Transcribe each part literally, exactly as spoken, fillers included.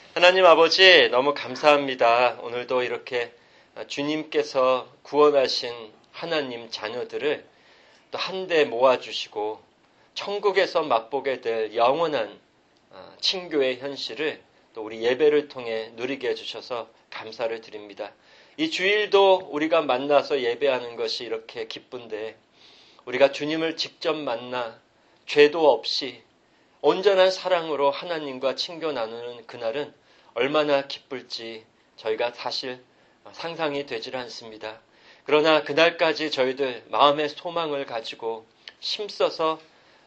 하나님 아버지 너무 감사합니다. 오늘도 이렇게 주님께서 구원하신 하나님 자녀들을 또 한데 모아주시고 천국에서 맛보게 될 영원한 친교의 현실을 또 우리 예배를 통해 누리게 해주셔서 감사를 드립니다. 이 주일도 우리가 만나서 예배하는 것이 이렇게 기쁜데 우리가 주님을 직접 만나 죄도 없이 온전한 사랑으로 하나님과 친교 나누는 그날은 얼마나 기쁠지 저희가 사실 상상이 되질 않습니다. 그러나 그날까지 저희들 마음의 소망을 가지고 힘써서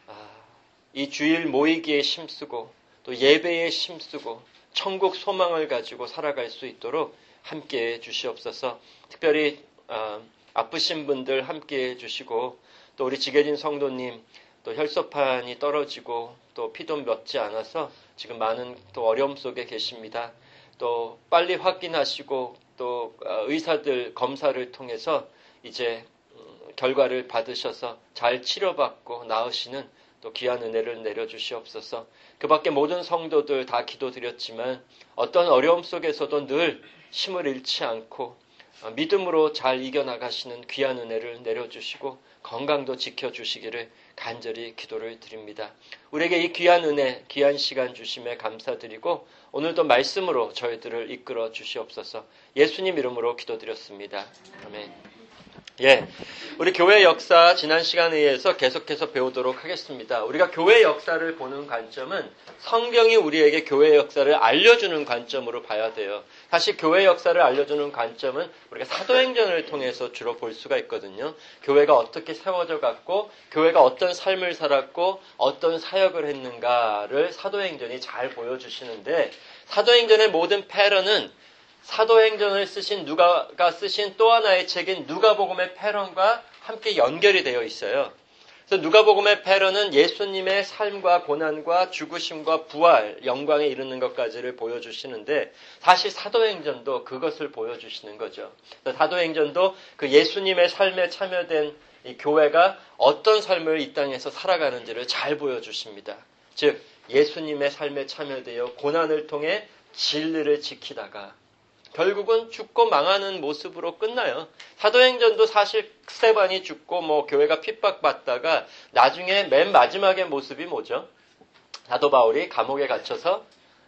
이 주일 모이기에 힘쓰고 또 예배에 힘쓰고 천국 소망을 가지고 살아갈 수 있도록 함께해 주시옵소서. 특별히 아프신 분들 함께해 주시고 또 우리 지계진 성도님 또 혈소판이 떨어지고 또 피도 맺지 않아서 지금 많은 또 어려움 속에 계십니다. 또 빨리 확인하시고 또 의사들 검사를 통해서 이제 결과를 받으셔서 잘 치료받고 나으시는 또 귀한 은혜를 내려주시옵소서. 그 밖에 모든 성도들 다 기도드렸지만 어떤 어려움 속에서도 늘 힘을 잃지 않고 믿음으로 잘 이겨나가시는 귀한 은혜를 내려주시고 건강도 지켜주시기를 간절히 기도를 드립니다. 우리에게 이 귀한 은혜, 귀한 시간 주심에 감사드리고 오늘도 말씀으로 저희들을 이끌어 주시옵소서. 예수님 이름으로 기도드렸습니다. 아멘. 예, 우리 교회 역사 지난 시간에 의해서 계속해서 배우도록 하겠습니다. 우리가 교회 역사를 보는 관점은 성경이 우리에게 교회 역사를 알려주는 관점으로 봐야 돼요. 사실 교회 역사를 알려주는 관점은 우리가 사도행전을 통해서 주로 볼 수가 있거든요. 교회가 어떻게 세워져 갔고 교회가 어떤 삶을 살았고 어떤 사역을 했는가를 사도행전이 잘 보여주시는데 사도행전의 모든 패런은 사도행전을 쓰신 누가가 쓰신 또 하나의 책인 누가복음의 패런과 함께 연결이 되어 있어요. 그래서 누가복음의 패런은 예수님의 삶과 고난과 죽으심과 부활, 영광에 이르는 것까지를 보여주시는데 사실 사도행전도 그것을 보여주시는 거죠. 사도행전도 그 예수님의 삶에 참여된 이 교회가 어떤 삶을 이 땅에서 살아가는지를 잘 보여주십니다. 즉 예수님의 삶에 참여되어 고난을 통해 진리를 지키다가 결국은 죽고 망하는 모습으로 끝나요. 사도행전도 사실 스데반이 죽고 뭐 교회가 핍박받다가 나중에 맨 마지막의 모습이 뭐죠? 사도 바울이 감옥에 갇혀서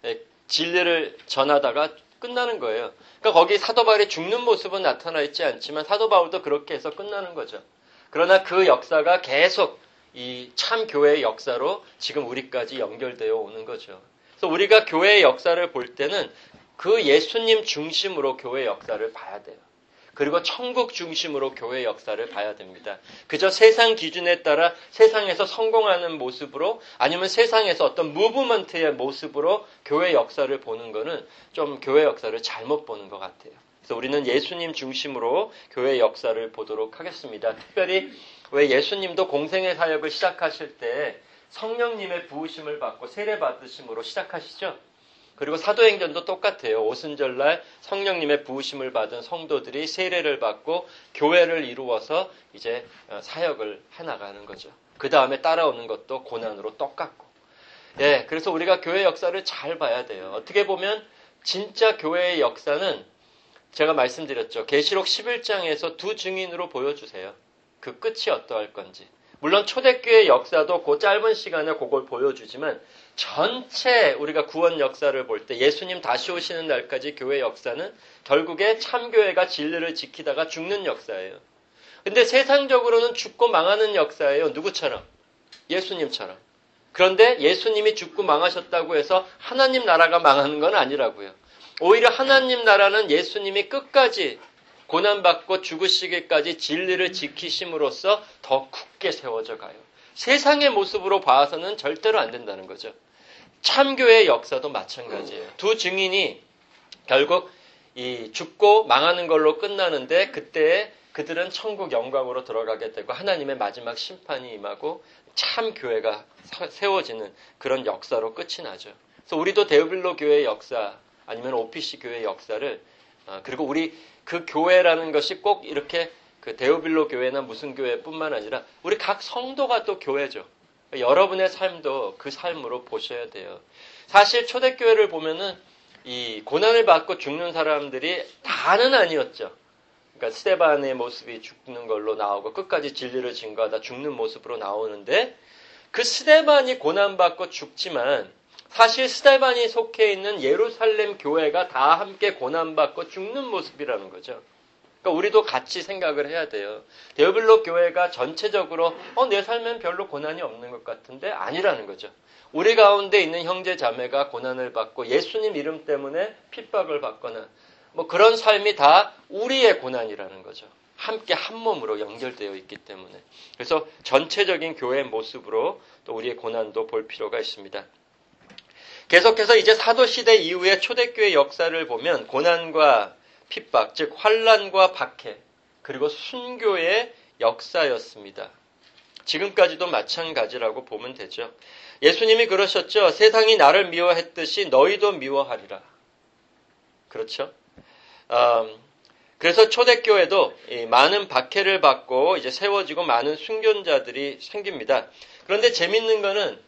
진리를 전하다가 끝나는 거예요. 그러니까 거기 사도 바울이 죽는 모습은 나타나 있지 않지만 사도 바울도 그렇게 해서 끝나는 거죠. 그러나 그 역사가 계속 이 참 교회의 역사로 지금 우리까지 연결되어 오는 거죠. 그래서 우리가 교회의 역사를 볼 때는 그 예수님 중심으로 교회 역사를 봐야 돼요. 그리고 천국 중심으로 교회 역사를 봐야 됩니다. 그저 세상 기준에 따라 세상에서 성공하는 모습으로 아니면 세상에서 어떤 무브먼트의 모습으로 교회 역사를 보는 거는 좀 교회 역사를 잘못 보는 것 같아요. 그래서 우리는 예수님 중심으로 교회 역사를 보도록 하겠습니다. 특별히 왜 예수님도 공생의 사역을 시작하실 때 성령님의 부으심을 받고 세례 받으심으로 시작하시죠. 그리고 사도행전도 똑같아요. 오순절날 성령님의 부으심을 받은 성도들이 세례를 받고 교회를 이루어서 이제 사역을 해나가는 거죠. 그 다음에 따라오는 것도 고난으로 똑같고. 예, 그래서 우리가 교회 역사를 잘 봐야 돼요. 어떻게 보면 진짜 교회의 역사는 제가 말씀드렸죠. 계시록 십일 장에서 두 증인으로 보여주세요. 그 끝이 어떠할 건지. 물론 초대교회 역사도 그 짧은 시간에 그걸 보여주지만 전체 우리가 구원 역사를 볼 때 예수님 다시 오시는 날까지 교회 역사는 결국에 참교회가 진리를 지키다가 죽는 역사예요. 근데 세상적으로는 죽고 망하는 역사예요. 누구처럼? 예수님처럼. 그런데 예수님이 죽고 망하셨다고 해서 하나님 나라가 망하는 건 아니라고요. 오히려 하나님 나라는 예수님이 끝까지 고난받고 죽으시기까지 진리를 지키심으로써 더 굳게 세워져 가요. 세상의 모습으로 봐서는 절대로 안 된다는 거죠. 참교회의 역사도 마찬가지예요. 두 증인이 결국 이 죽고 망하는 걸로 끝나는데 그때 그들은 천국 영광으로 들어가게 되고 하나님의 마지막 심판이 임하고 참교회가 세워지는 그런 역사로 끝이 나죠. 그래서 우리도 데오빌로 교회의 역사 아니면 오피씨 교회의 역사를 그리고 우리 그 교회라는 것이 꼭 이렇게 그 데오빌로 교회나 무슨 교회뿐만 아니라 우리 각 성도가 또 교회죠. 여러분의 삶도 그 삶으로 보셔야 돼요. 사실 초대교회를 보면은 이 고난을 받고 죽는 사람들이 다는 아니었죠. 그러니까 스데반의 모습이 죽는 걸로 나오고 끝까지 진리를 증거하다 죽는 모습으로 나오는데 그 스데반이 고난받고 죽지만 사실 스데반이 속해 있는 예루살렘 교회가 다 함께 고난받고 죽는 모습이라는 거죠. 그러니까 우리도 같이 생각을 해야 돼요. 데오빌로 교회가 전체적으로 어, 내 삶엔 별로 고난이 없는 것 같은데 아니라는 거죠. 우리 가운데 있는 형제 자매가 고난을 받고 예수님 이름 때문에 핍박을 받거나 뭐 그런 삶이 다 우리의 고난이라는 거죠. 함께 한 몸으로 연결되어 있기 때문에. 그래서 전체적인 교회의 모습으로 또 우리의 고난도 볼 필요가 있습니다. 계속해서 이제 사도시대 이후의 초대교회 역사를 보면 고난과 핍박, 즉 환난과 박해, 그리고 순교의 역사였습니다. 지금까지도 마찬가지라고 보면 되죠. 예수님이 그러셨죠. 세상이 나를 미워했듯이 너희도 미워하리라. 그렇죠? 음, 그래서 초대교회도 많은 박해를 받고 이제 세워지고 많은 순교자들이 생깁니다. 그런데 재밌는 거는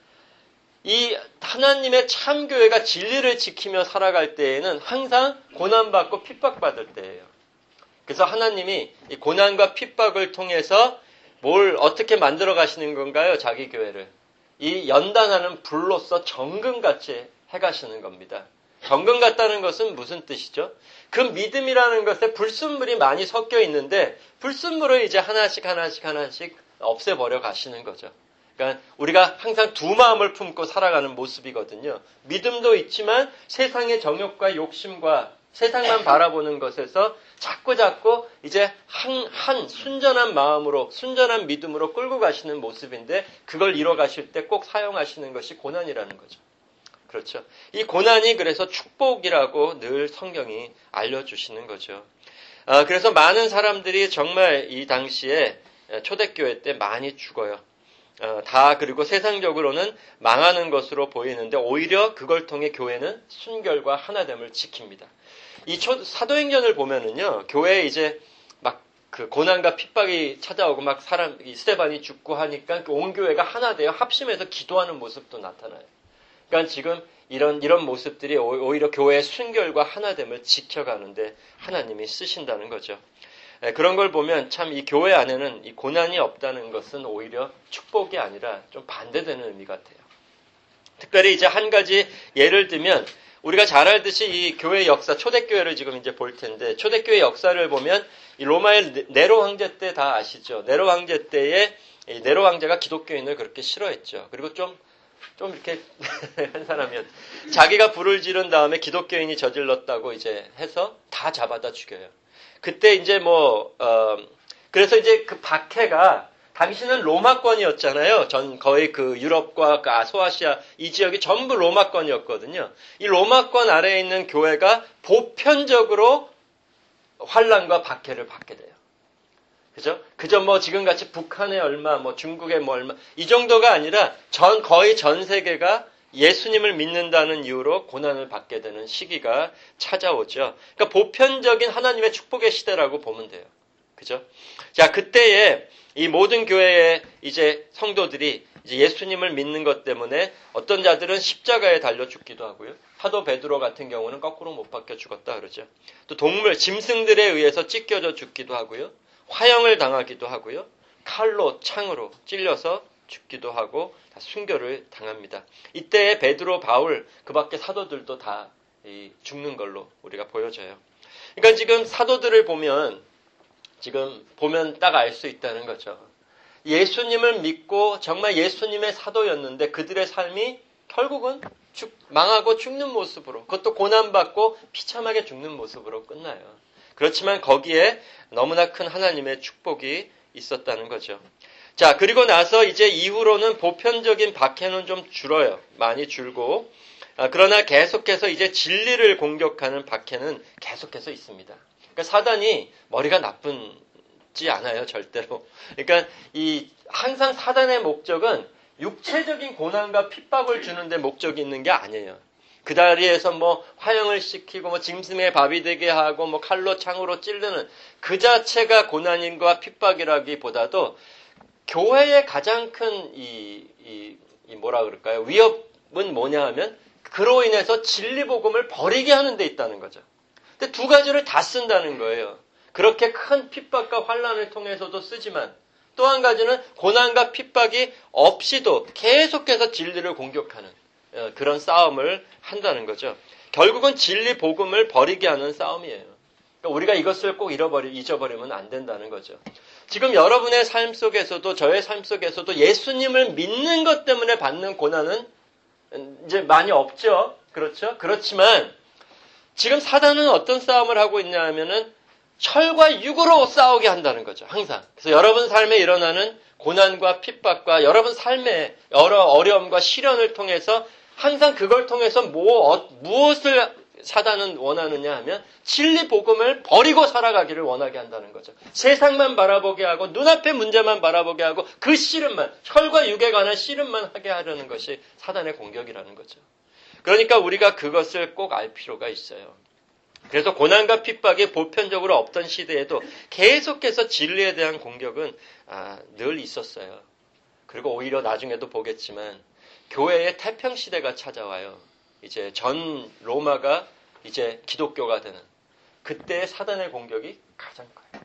이 하나님의 참교회가 진리를 지키며 살아갈 때에는 항상 고난받고 핍박받을 때예요. 그래서 하나님이 이 고난과 핍박을 통해서 뭘 어떻게 만들어 가시는 건가요? 자기 교회를. 이 연단하는 불로서 정금같이 해가시는 겁니다. 정금 같다는 것은 무슨 뜻이죠? 그 믿음이라는 것에 불순물이 많이 섞여 있는데 불순물을 이제 하나씩 하나씩 하나씩 없애버려 가시는 거죠. 그러니까 우리가 항상 두 마음을 품고 살아가는 모습이거든요. 믿음도 있지만 세상의 정욕과 욕심과 세상만 바라보는 것에서 자꾸 자꾸 이제 한, 한 순전한 마음으로 순전한 믿음으로 끌고 가시는 모습인데 그걸 이뤄 가실 때 꼭 사용하시는 것이 고난이라는 거죠. 그렇죠. 이 고난이 그래서 축복이라고 늘 성경이 알려주시는 거죠. 아, 그래서 많은 사람들이 정말 이 당시에 초대교회 때 많이 죽어요. 어, 다 그리고 세상적으로는 망하는 것으로 보이는데 오히려 그걸 통해 교회는 순결과 하나됨을 지킵니다. 이 초, 사도행전을 보면은요, 교회에 이제 막 그 고난과 핍박이 찾아오고 막 사람, 이 스데반이 죽고 하니까 온 교회가 하나 되어 합심해서 기도하는 모습도 나타나요. 그러니까 지금 이런, 이런 모습들이 오히려 교회의 순결과 하나됨을 지켜가는데 하나님이 쓰신다는 거죠. 그런 걸 보면 참 이 교회 안에는 이 고난이 없다는 것은 오히려 축복이 아니라 좀 반대되는 의미 같아요. 특별히 이제 한 가지 예를 들면 우리가 잘 알듯이 이 교회 역사, 초대교회를 지금 이제 볼 텐데 초대교회 역사를 보면 이 로마의 네로 황제 때 다 아시죠? 네로 황제 때에 이 네로 황제가 기독교인을 그렇게 싫어했죠. 그리고 좀 좀 이렇게 한 사람이었. 자기가 불을 지른 다음에 기독교인이 저질렀다고 이제 해서 다 잡아다 죽여요. 그때 이제 뭐, 어, 그래서 이제 그 박해가, 당시는 로마권이었잖아요. 전 거의 그 유럽과 그 소아시아 이 지역이 전부 로마권이었거든요. 이 로마권 아래에 있는 교회가 보편적으로 환난과 박해를 받게 돼요. 그죠? 그저 뭐 지금같이 북한에 얼마, 뭐 중국에 뭐 얼마, 이 정도가 아니라 전, 거의 전 세계가 예수님을 믿는다는 이유로 고난을 받게 되는 시기가 찾아오죠. 그러니까 보편적인 하나님의 축복의 시대라고 보면 돼요. 그죠? 자, 그때에 이 모든 교회의 이제 성도들이 이제 예수님을 믿는 것 때문에 어떤 자들은 십자가에 달려 죽기도 하고요. 사도 베드로 같은 경우는 거꾸로 못 박혀 죽었다 그러죠. 또 동물, 짐승들에 의해서 찢겨져 죽기도 하고요. 화형을 당하기도 하고요. 칼로, 창으로 찔려서 죽기도 하고 다 순교를 당합니다. 이때에 베드로, 바울, 그 밖에 사도들도 다 죽는 걸로 우리가 보여져요. 그러니까 지금 사도들을 보면 지금 보면 딱 알 수 있다는 거죠. 예수님을 믿고 정말 예수님의 사도였는데 그들의 삶이 결국은 죽, 망하고 죽는 모습으로, 그것도 고난받고 비참하게 죽는 모습으로 끝나요. 그렇지만 거기에 너무나 큰 하나님의 축복이 있었다는 거죠. 자, 그리고 나서 이제 이후로는 보편적인 박해는 좀 줄어요. 많이 줄고. 아, 그러나 계속해서 이제 진리를 공격하는 박해는 계속해서 있습니다. 그러니까 사단이 머리가 나쁘지 않아요, 절대로. 그러니까 이 항상 사단의 목적은 육체적인 고난과 핍박을 주는데 목적이 있는 게 아니에요. 그 다리에서 뭐 화형을 시키고 뭐 짐승의 밥이 되게 하고 뭐 칼로 창으로 찌르는 그 자체가 고난인과 핍박이라기보다도 교회의 가장 큰 이, 이, 이 뭐라 그럴까요? 위협은 뭐냐 하면 그로 인해서 진리 복음을 버리게 하는 데 있다는 거죠. 근데 두 가지를 다 쓴다는 거예요. 그렇게 큰 핍박과 환난을 통해서도 쓰지만 또 한 가지는 고난과 핍박이 없이도 계속해서 진리를 공격하는 그런 싸움을 한다는 거죠. 결국은 진리 복음을 버리게 하는 싸움이에요. 그러니까 우리가 이것을 꼭 잃어버리, 잊어버리면 안 된다는 거죠. 지금 여러분의 삶 속에서도 저의 삶 속에서도 예수님을 믿는 것 때문에 받는 고난은 이제 많이 없죠. 그렇죠? 그렇지만 지금 사단은 어떤 싸움을 하고 있냐 하면은 혈과 육으로 싸우게 한다는 거죠. 항상. 그래서 여러분 삶에 일어나는 고난과 핍박과 여러분 삶의 여러 어려움과 시련을 통해서 항상 그걸 통해서 뭐, 어, 무엇을 사단은 원하느냐 하면 진리 복음을 버리고 살아가기를 원하게 한다는 거죠. 세상만 바라보게 하고 눈앞의 문제만 바라보게 하고 그 씨름만, 혈과 육에 관한 씨름만 하게 하려는 것이 사단의 공격이라는 거죠. 그러니까 우리가 그것을 꼭 알 필요가 있어요. 그래서 고난과 핍박이 보편적으로 없던 시대에도 계속해서 진리에 대한 공격은 아, 늘 있었어요. 그리고 오히려 나중에도 보겠지만 교회의 태평시대가 찾아와요. 이제 전 로마가 이제 기독교가 되는 그때 사단의 공격이 가장 커요.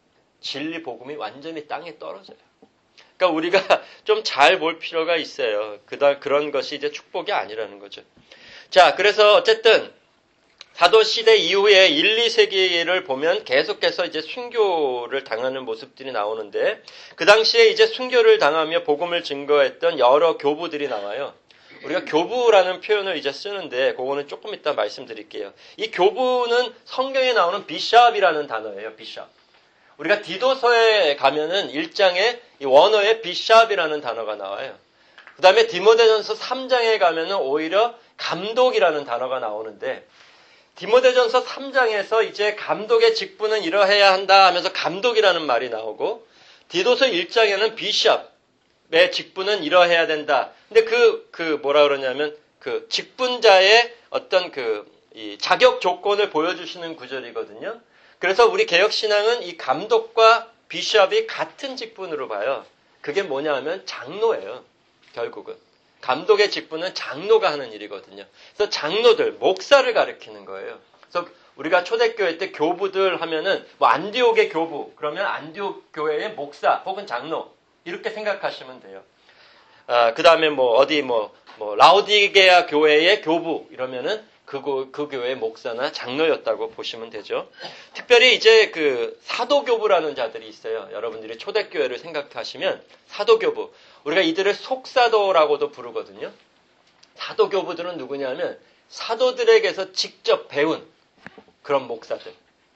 진리 복음이 완전히 땅에 떨어져요. 그러니까 우리가 좀 잘 볼 필요가 있어요. 그다 그런 것이 이제 축복이 아니라는 거죠. 자, 그래서 어쨌든 사도 시대 이후에 일, 이 세기를 보면 계속해서 이제 순교를 당하는 모습들이 나오는데 그 당시에 이제 순교를 당하며 복음을 증거했던 여러 교부들이 나와요. 우리가 교부라는 표현을 이제 쓰는데 그거는 조금 이따 말씀드릴게요. 이 교부는 성경에 나오는 비샵이라는 단어예요. 비샵. 우리가 디도서에 가면은 일 장에 이 원어에 비샵이라는 단어가 나와요. 그 다음에 디모데전서 삼 장에 가면은 오히려 감독이라는 단어가 나오는데 디모데전서 삼 장에서 이제 감독의 직분은 이러해야 한다 하면서 감독이라는 말이 나오고 디도서 일 장에는 비샵의 직분은 이러해야 된다. 근데 그, 그 뭐라 그러냐면 그 직분자의 어떤 그 이 자격 조건을 보여주시는 구절이거든요. 그래서 우리 개혁신앙은 이 감독과 비샵이 같은 직분으로 봐요. 그게 뭐냐 하면 장로예요. 결국은. 감독의 직분은 장로가 하는 일이거든요. 그래서 장로들, 목사를 가리키는 거예요. 그래서 우리가 초대교회 때 교부들 하면은 뭐 안디옥의 교부, 그러면 안디옥 교회의 목사 혹은 장로 이렇게 생각하시면 돼요. 아, 그 다음에 뭐 어디 뭐, 뭐 라오디게아 교회의 교부 이러면은 그, 그 교회의 목사나 장로였다고 보시면 되죠. 특별히 이제 그 사도교부라는 자들이 있어요. 여러분들이 초대교회를 생각하시면 사도교부. 우리가 이들을 속사도라고도 부르거든요. 사도교부들은 누구냐면 사도들에게서 직접 배운 그런 목사들.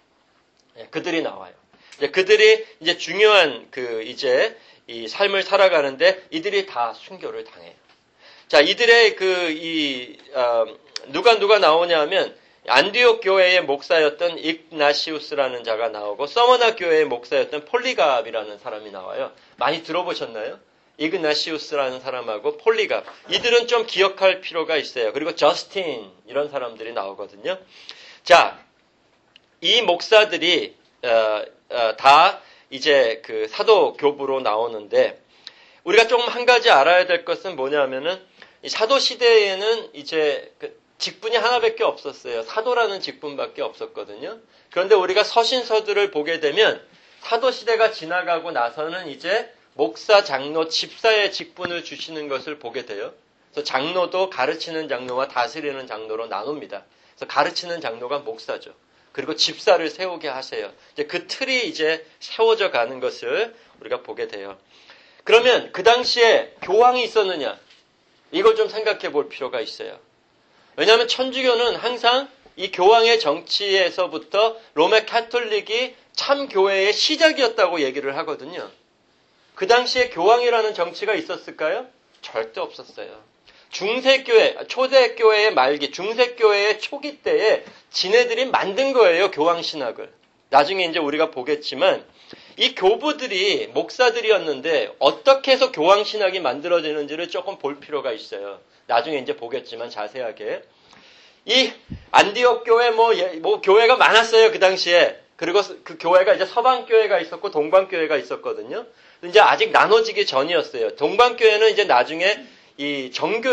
그들이 나와요. 그들이 이제 중요한 그 이제 이 삶을 살아가는데 이들이 다 순교를 당해요. 자, 이들의 그 이 어, 누가 누가 나오냐면 안디옥 교회의 목사였던 ignacius라는 자가 나오고 서머나 교회의 목사였던 폴리갑이라는 사람이 나와요. 많이 들어보셨나요? ignacius라는 사람하고 폴리갑. 이들은 좀 기억할 필요가 있어요. 그리고 저스틴 이런 사람들이 나오거든요. 자, 이 목사들이 어, 어, 다 이제 그 사도 교부로 나오는데 우리가 좀 한 가지 알아야 될 것은 뭐냐면은 이 사도 시대에는 이제 그 직분이 하나밖에 없었어요. 사도라는 직분밖에 없었거든요. 그런데 우리가 서신서들을 보게 되면 사도 시대가 지나가고 나서는 이제 목사, 장로, 집사의 직분을 주시는 것을 보게 돼요. 그래서 장로도 가르치는 장로와 다스리는 장로로 나눕니다. 그래서 가르치는 장로가 목사죠. 그리고 집사를 세우게 하세요. 이제 그 틀이 이제 세워져 가는 것을 우리가 보게 돼요. 그러면 그 당시에 교황이 있었느냐? 이걸 좀 생각해 볼 필요가 있어요. 왜냐하면 천주교는 항상 이 교황의 정치에서부터 로마 카톨릭이 참 교회의 시작이었다고 얘기를 하거든요. 그 당시에 교황이라는 정치가 있었을까요? 절대 없었어요. 중세교회, 초대교회의 말기, 중세교회의 초기 때에 지네들이 만든 거예요, 교황신학을. 나중에 이제 우리가 보겠지만 이 교부들이 목사들이었는데 어떻게 해서 교황신학이 만들어지는지를 조금 볼 필요가 있어요. 나중에 이제 보겠지만 자세하게. 이 안디옥 교회 뭐, 뭐 교회가 많았어요, 그 당시에. 그리고 그 교회가 이제 서방교회가 있었고 동방교회가 있었거든요. 이제 아직 나눠지기 전이었어요. 동방교회는 이제 나중에 이 정교회,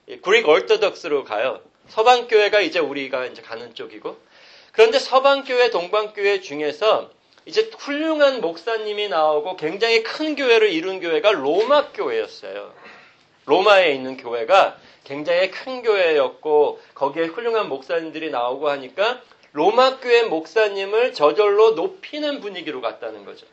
그릭 얼토덕스로 가요. 서방교회가 이제 우리가 이제 가는 쪽이고. 그런데 서방교회, 동방교회 중에서 이제 훌륭한 목사님이 나오고 굉장히 큰 교회를 이룬 교회가 로마 교회였어요. 로마에 있는 교회가 굉장히 큰 교회였고 거기에 훌륭한 목사님들이 나오고 하니까 로마 교회 목사님을 저절로 높이는 분위기로 갔다는 거죠.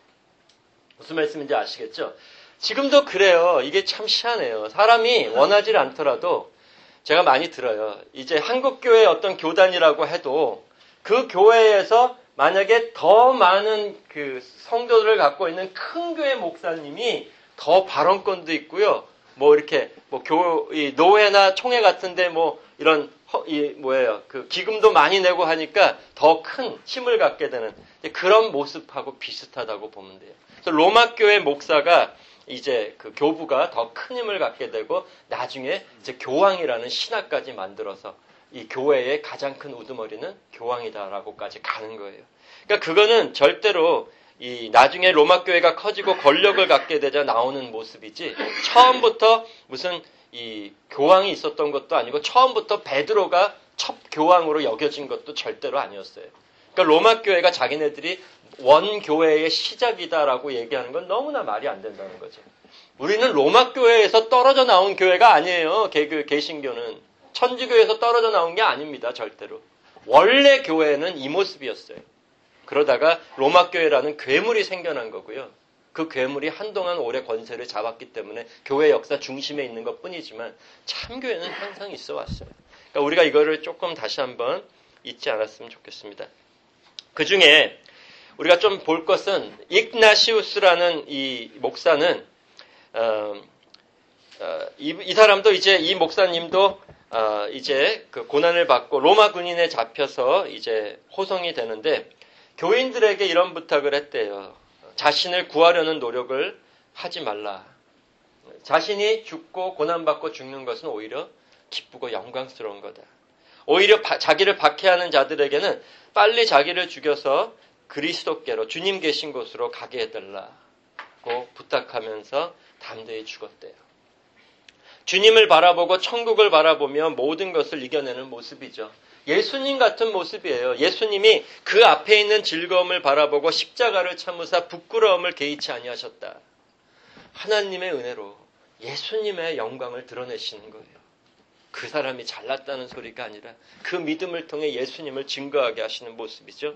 무슨 말씀인지 아시겠죠? 지금도 그래요. 이게 참 희한해요. 사람이 원하지 않더라도 제가 많이 들어요. 이제 한국교회 어떤 교단이라고 해도 그 교회에서 만약에 더 많은 그 성도들을 갖고 있는 큰 교회 목사님이 더 발언권도 있고요. 뭐 이렇게 뭐 교, 이 노회나 총회 같은데 뭐 이런 허, 이 뭐예요? 그 기금도 많이 내고 하니까 더 큰 힘을 갖게 되는 그런 모습하고 비슷하다고 보면 돼요. 그래서 로마 교회 목사가 이제 그 교부가 더 큰 힘을 갖게 되고 나중에 이제 교황이라는 신하까지 만들어서 이 교회의 가장 큰 우두머리는 교황이다라고까지 가는 거예요. 그러니까 그거는 절대로 이 나중에 로마 교회가 커지고 권력을 갖게 되자 나오는 모습이지 처음부터 무슨 이 교황이 있었던 것도 아니고 처음부터 베드로가 첫 교황으로 여겨진 것도 절대로 아니었어요. 그러니까 로마 교회가 자기네들이 원 교회의 시작이다라고 얘기하는 건 너무나 말이 안 된다는 거죠. 우리는 로마 교회에서 떨어져 나온 교회가 아니에요. 개교, 개신교는 천주교에서 떨어져 나온 게 아닙니다. 절대로. 원래 교회는 이 모습이었어요. 그러다가 로마 교회라는 괴물이 생겨난 거고요. 그 괴물이 한동안 오래 권세를 잡았기 때문에 교회 역사 중심에 있는 것뿐이지만 참교회는 항상 있어 왔어요. 그러니까 우리가 이거를 조금 다시 한번 잊지 않았으면 좋겠습니다. 그 중에 우리가 좀 볼 것은 ignacius라는 이 목사는 어, 어, 이, 이 사람도 이제 이 목사님도 어, 이제 그 고난을 받고 로마 군인에 잡혀서 이제 호송이 되는데 교인들에게 이런 부탁을 했대요. 자신을 구하려는 노력을 하지 말라. 자신이 죽고 고난받고 죽는 것은 오히려 기쁘고 영광스러운 거다. 오히려 바, 자기를 박해하는 자들에게는 빨리 자기를 죽여서 그리스도께로 주님 계신 곳으로 가게 해달라고 부탁하면서 담대히 죽었대요. 주님을 바라보고 천국을 바라보며 모든 것을 이겨내는 모습이죠. 예수님 같은 모습이에요. 예수님이 그 앞에 있는 즐거움을 바라보고 십자가를 참으사 부끄러움을 개의치 아니하셨다. 하나님의 은혜로 예수님의 영광을 드러내시는 거예요. 그 사람이 잘났다는 소리가 아니라 그 믿음을 통해 예수님을 증거하게 하시는 모습이죠.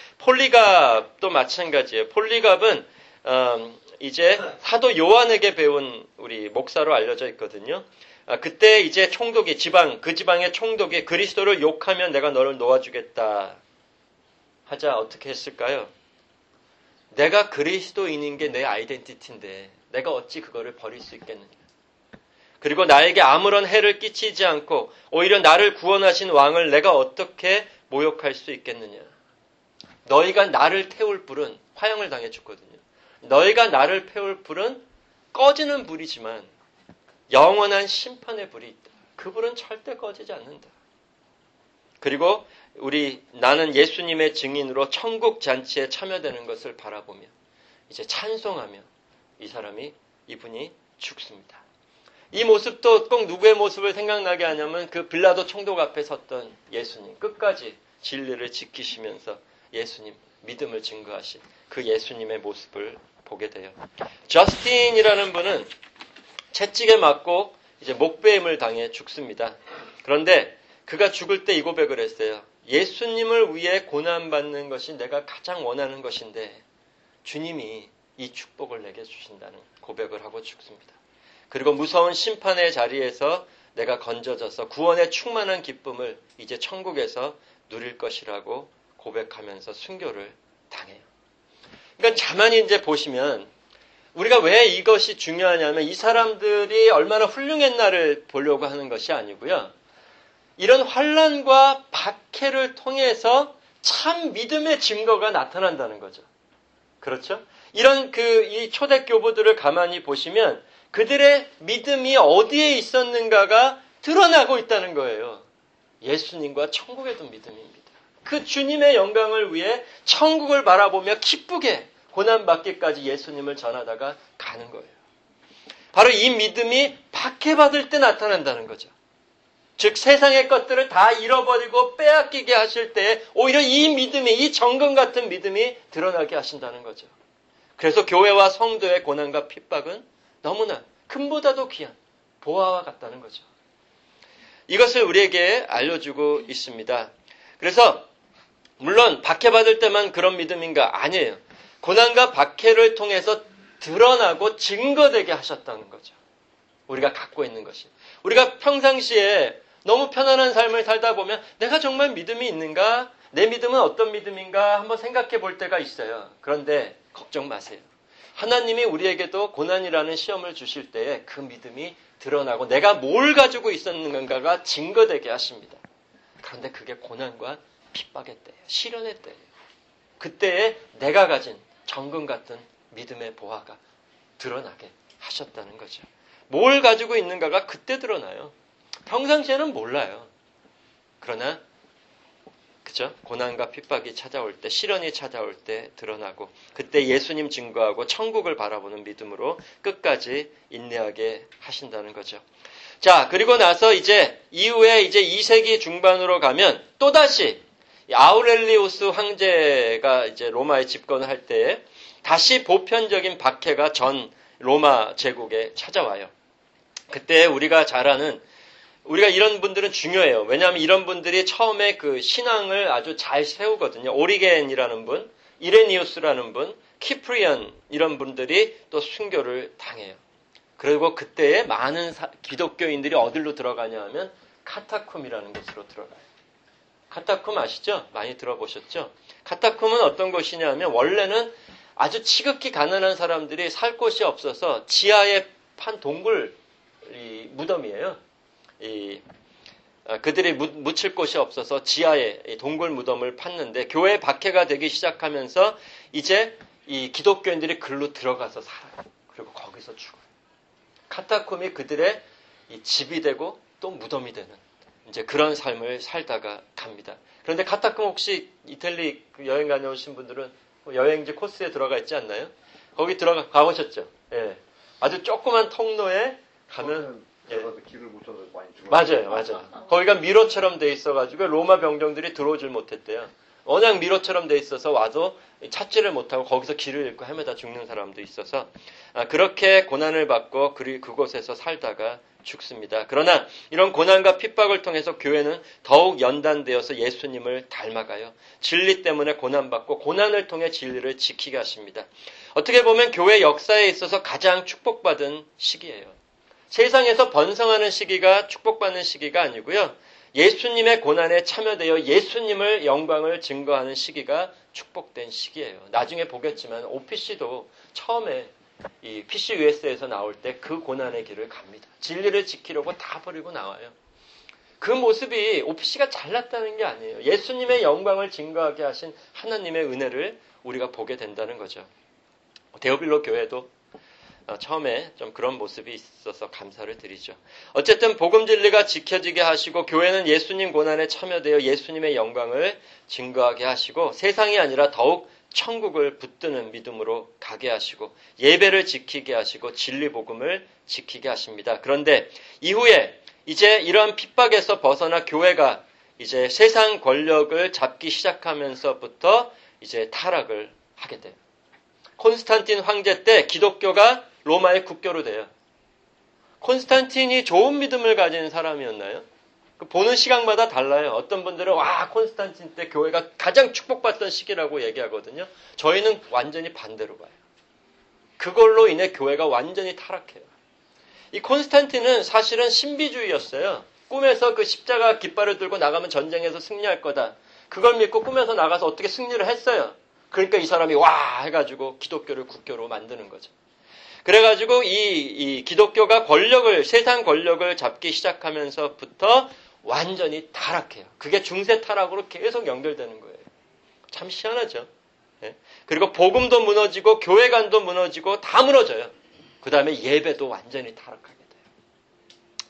폴리갑도 마찬가지예요. 폴리갑은 음, 이제 사도 요한에게 배운 우리 목사로 알려져 있거든요. 아, 그때 이제 총독이 지방 그 지방의 총독이 그리스도를 욕하면 내가 너를 놓아주겠다 하자 어떻게 했을까요? 내가 그리스도인인 게 내 아이덴티티인데 내가 어찌 그거를 버릴 수 있겠느냐. 그리고 나에게 아무런 해를 끼치지 않고 오히려 나를 구원하신 왕을 내가 어떻게 모욕할 수 있겠느냐. 너희가 나를 태울 불은 화형을 당해 죽거든요. 너희가 나를 태울 불은 꺼지는 불이지만 영원한 심판의 불이 있다. 그 불은 절대 꺼지지 않는다. 그리고 우리 나는 예수님의 증인으로 천국 잔치에 참여되는 것을 바라보며 이제 찬송하며 이 사람이 이분이 죽습니다. 이 모습도 꼭 누구의 모습을 생각나게 하냐면 그 빌라도 총독 앞에 섰던 예수님, 끝까지 진리를 지키시면서 예수님 믿음을 증거하신 그 예수님의 모습을 보게 돼요. 저스틴이라는 분은 채찍에 맞고 이제 목베임을 당해 죽습니다. 그런데 그가 죽을 때 이 고백을 했어요. 예수님을 위해 고난받는 것이 내가 가장 원하는 것인데 주님이 이 축복을 내게 주신다는 고백을 하고 죽습니다. 그리고 무서운 심판의 자리에서 내가 건져져서 구원의 충만한 기쁨을 이제 천국에서 누릴 것이라고 고백하면서 순교를 당해요. 그러니까 가만히 이제 보시면 우리가 왜 이것이 중요하냐면 이 사람들이 얼마나 훌륭했나를 보려고 하는 것이 아니고요. 이런 환난과 박해를 통해서 참 믿음의 증거가 나타난다는 거죠. 그렇죠? 이런 그 이 초대 교부들을 가만히 보시면 그들의 믿음이 어디에 있었는가가 드러나고 있다는 거예요. 예수님과 천국에 둔 믿음입니다. 그 주님의 영광을 위해 천국을 바라보며 기쁘게 고난받기까지 예수님을 전하다가 가는 거예요. 바로 이 믿음이 박해받을 때 나타난다는 거죠. 즉 세상의 것들을 다 잃어버리고 빼앗기게 하실 때 오히려 이 믿음이, 이 정금 같은 믿음이 드러나게 하신다는 거죠. 그래서 교회와 성도의 고난과 핍박은 너무나 금보다도 귀한 보화와 같다는 거죠. 이것을 우리에게 알려주고 있습니다. 그래서 물론 박해받을 때만 그런 믿음인가? 아니에요. 고난과 박해를 통해서 드러나고 증거되게 하셨다는 거죠. 우리가 갖고 있는 것이. 우리가 평상시에 너무 편안한 삶을 살다 보면 내가 정말 믿음이 있는가? 내 믿음은 어떤 믿음인가? 한번 생각해 볼 때가 있어요. 그런데 걱정 마세요. 하나님이 우리에게도 고난이라는 시험을 주실 때에 그 믿음이 드러나고 내가 뭘 가지고 있었는가가 증거되게 하십니다. 그런데 그게 고난과 핍박의 때예요. 시련의 때예요. 그때에 내가 가진 정금 같은 믿음의 보화가 드러나게 하셨다는 거죠. 뭘 가지고 있는가가 그때 드러나요. 평상시에는 몰라요. 그러나 그죠? 고난과 핍박이 찾아올 때, 시련이 찾아올 때 드러나고 그때 예수님 증거하고 천국을 바라보는 믿음으로 끝까지 인내하게 하신다는 거죠. 자, 그리고 나서 이제 이후에 이제 이 세기 중반으로 가면 또다시 아우렐리우스 황제가 이제 로마에 집권을 할 때 다시 보편적인 박해가 전 로마 제국에 찾아와요. 그때 우리가 잘 아는 우리가 이런 분들은 중요해요. 왜냐하면 이런 분들이 처음에 그 신앙을 아주 잘 세우거든요. 오리겐이라는 분, 이레니우스라는 분, 키프리언 이런 분들이 또 순교를 당해요. 그리고 그때에 많은 사, 기독교인들이 어디로 들어가냐 하면 카타쿰이라는 곳으로 들어가요. 카타쿰 아시죠? 많이 들어보셨죠? 카타쿰은 어떤 곳이냐 하면 원래는 아주 지극히 가난한 사람들이 살 곳이 없어서 지하에 판 동굴 이 무덤이에요. 이, 그들이 묻힐 곳이 없어서 지하에 동굴 무덤을 팠는데 교회 박해가 되기 시작하면서 이제 이 기독교인들이 글로 들어가서 살아요. 그리고 거기서 죽어요. 카타쿰이 그들의 이 집이 되고 또 무덤이 되는 이제 그런 삶을 살다가 갑니다. 그런데 카타쿰 혹시 이탈리 여행 다녀오신 분들은 여행지 코스에 들어가 있지 않나요? 거기 들어가 가보셨죠? 예. 아주 조그만 통로에 가면 예. 길을 못 찾아서 많이 죽었어요. 맞아요, 맞아요. 거기가 미로처럼 돼 있어가지고 로마 병정들이 들어오질 못했대요. 워낙 미로처럼 돼 있어서 와도 찾지를 못하고 거기서 길을 잃고 헤매다 죽는 사람도 있어서 그렇게 고난을 받고 그곳에서 살다가 죽습니다. 그러나 이런 고난과 핍박을 통해서 교회는 더욱 연단되어서 예수님을 닮아가요. 진리 때문에 고난받고 고난을 통해 진리를 지키게 하십니다. 어떻게 보면 교회 역사에 있어서 가장 축복받은 시기예요. 세상에서 번성하는 시기가 축복받는 시기가 아니고요. 예수님의 고난에 참여되어 예수님을 영광을 증거하는 시기가 축복된 시기예요. 나중에 보겠지만 오피씨도 처음에 이 피씨유에스에서 나올 때 그 고난의 길을 갑니다. 진리를 지키려고 다 버리고 나와요. 그 모습이 오피씨가 잘났다는 게 아니에요. 예수님의 영광을 증거하게 하신 하나님의 은혜를 우리가 보게 된다는 거죠. 데오빌로 교회도 처음에 좀 그런 모습이 있어서 감사를 드리죠. 어쨌든 복음 진리가 지켜지게 하시고 교회는 예수님 고난에 참여되어 예수님의 영광을 증거하게 하시고 세상이 아니라 더욱 천국을 붙드는 믿음으로 가게 하시고 예배를 지키게 하시고 진리 복음을 지키게 하십니다. 그런데 이후에 이제 이러한 핍박에서 벗어나 교회가 이제 세상 권력을 잡기 시작하면서부터 이제 타락을 하게 돼요. 콘스탄틴 황제 때 기독교가 로마의 국교로 돼요. 콘스탄틴이 좋은 믿음을 가진 사람이었나요? 보는 시각마다 달라요. 어떤 분들은 와 콘스탄틴 때 교회가 가장 축복받던 시기라고 얘기하거든요. 저희는 완전히 반대로 봐요. 그걸로 인해 교회가 완전히 타락해요. 이 콘스탄틴은 사실은 신비주의였어요. 꿈에서 그 십자가 깃발을 들고 나가면 전쟁에서 승리할 거다. 그걸 믿고 꿈에서 나가서 어떻게 승리를 했어요. 그러니까 이 사람이 와 해가지고 기독교를 국교로 만드는 거죠. 그래가지고 이, 이 기독교가 권력을, 세상 권력을 잡기 시작하면서부터 완전히 타락해요. 그게 중세 타락으로 계속 연결되는 거예요. 참 희한하죠. 예? 그리고 복음도 무너지고 교회관도 무너지고 다 무너져요. 그 다음에 예배도 완전히 타락하게 돼요.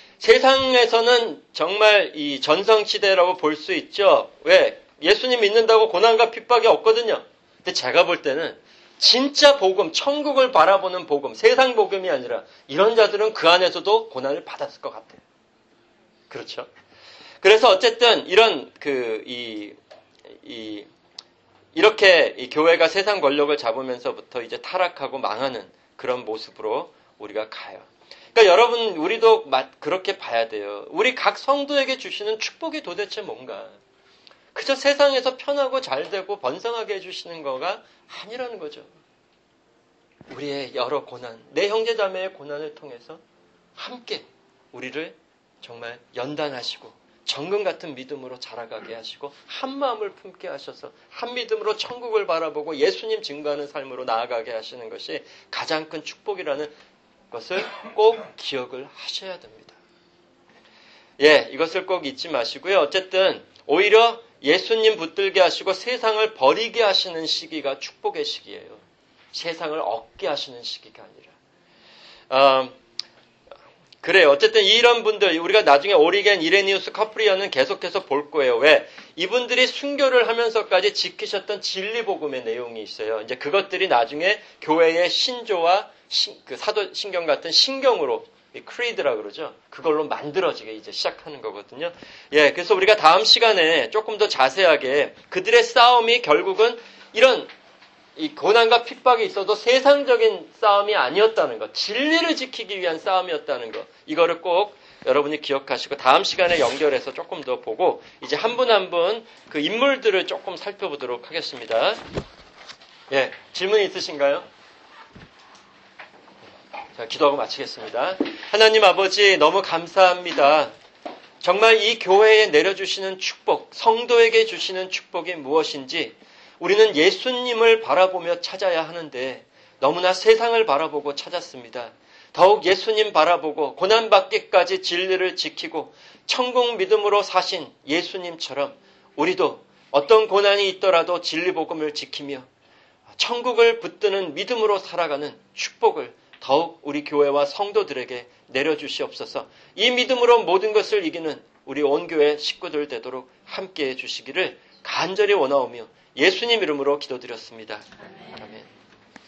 세상에서는 정말 이 전성시대라고 볼 수 있죠. 왜? 예수님 믿는다고 고난과 핍박이 없거든요. 근데 제가 볼 때는 진짜 복음, 천국을 바라보는 복음, 세상 복음이 아니라 이런 자들은 그 안에서도 고난을 받았을 것 같아요. 그렇죠? 그래서 어쨌든 이런 그 이 이 이렇게 이 교회가 세상 권력을 잡으면서부터 이제 타락하고 망하는 그런 모습으로 우리가 가요. 그러니까 여러분 우리도 그렇게 봐야 돼요. 우리 각 성도에게 주시는 축복이 도대체 뭔가? 그저 세상에서 편하고 잘되고 번성하게 해주시는 거가 아니라는 거죠. 우리의 여러 고난, 내 형제자매의 고난을 통해서 함께 우리를 정말 연단하시고 정금 같은 믿음으로 자라가게 하시고 한 마음을 품게 하셔서 한 믿음으로 천국을 바라보고 예수님 증거하는 삶으로 나아가게 하시는 것이 가장 큰 축복이라는 것을 꼭 기억을 하셔야 됩니다. 예, 이것을 꼭 잊지 마시고요. 어쨌든 오히려 예수님 붙들게 하시고 세상을 버리게 하시는 시기가 축복의 시기예요. 세상을 얻게 하시는 시기가 아니라. 어, 그래요. 어쨌든 이런 분들, 우리가 나중에 오리겐, 이레니우스, 커프리언은 계속해서 볼 거예요. 왜? 이분들이 순교를 하면서까지 지키셨던 진리복음의 내용이 있어요. 이제 그것들이 나중에 교회의 신조와 신, 그 사도신경 같은 신경으로, 크리드라 그러죠. 그걸로 만들어지게 이제 시작하는 거거든요. 예, 그래서 우리가 다음 시간에 조금 더 자세하게 그들의 싸움이 결국은 이런 이 고난과 핍박이 있어도 세상적인 싸움이 아니었다는 것, 진리를 지키기 위한 싸움이었다는 것, 이거를 꼭 여러분이 기억하시고 다음 시간에 연결해서 조금 더 보고 이제 한 분 한 분 그 인물들을 조금 살펴보도록 하겠습니다. 예, 질문 있으신가요? 자, 기도하고 마치겠습니다. 하나님 아버지 너무 감사합니다. 정말 이 교회에 내려주시는 축복, 성도에게 주시는 축복이 무엇인지 우리는 예수님을 바라보며 찾아야 하는데 너무나 세상을 바라보고 찾았습니다. 더욱 예수님 바라보고 고난받기까지 진리를 지키고 천국 믿음으로 사신 예수님처럼 우리도 어떤 고난이 있더라도 진리복음을 지키며 천국을 붙드는 믿음으로 살아가는 축복을 더욱 우리 교회와 성도들에게 내려주시옵소서. 이 믿음으로 모든 것을 이기는 우리 온 교회 식구들 되도록 함께해 주시기를 간절히 원하오며 예수님 이름으로 기도드렸습니다.